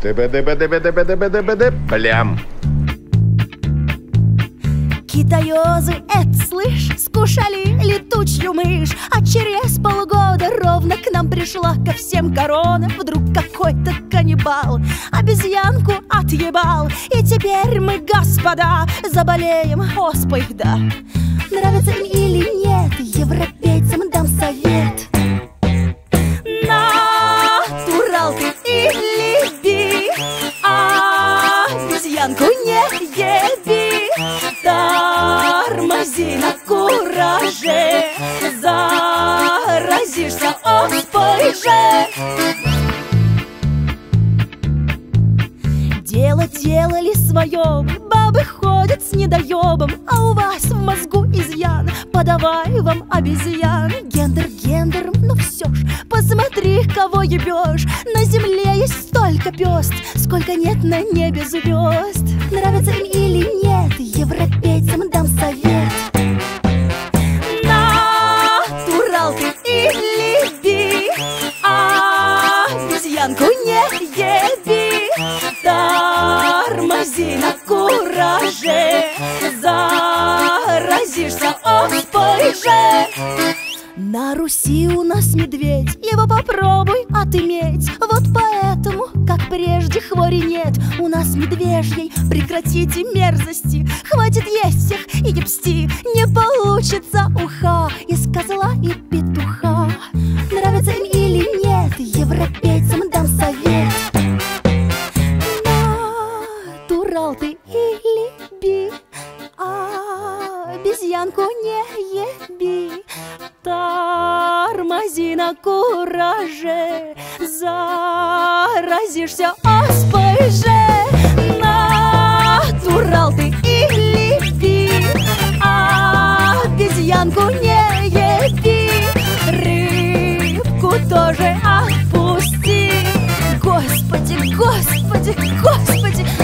Плям. Китаёзы, это слышь, скушали летучую мышь, а через полгода ровно к нам пришла ко всем корона. Вдруг какой-то каннибал обезьянку отъебал, и теперь мы, господа, заболеем оспой, да. Нравится им или нет, европейцам дам совет. Натурал ты или би, обезьянку не еби. Тормози на кураже, заразишься оспой же. Дело делали свое, бабы ходят с недоебом, а у вас в мозгу изъян, подавай вам обезьян. Гендер гендером, но все ж, посмотри, кого ебешь. На земле есть столько пёст, сколько нет на небе звезд. Нравится им или нет, европейцам дам совет. Натурал ты или би, обезьянку не еби. Тормози на кураже, заразишься оспой же. На Руси у нас медведь, его попробуй отыметь. Вот поэтому, как прежде, хвори нет у нас медвежьей. Прекратите мерзости, хватит есть всех и ебсти. Не получится уха из козла и петуха. Нравится им или нет, европейцам дам совет. Натурал ты или би, обезьянку не еби. Тормози на кураже, заразишься оспой же. Натурал ты или би, обезьянку не еби. Рыбку тоже отпусти. Господи, господи, господи.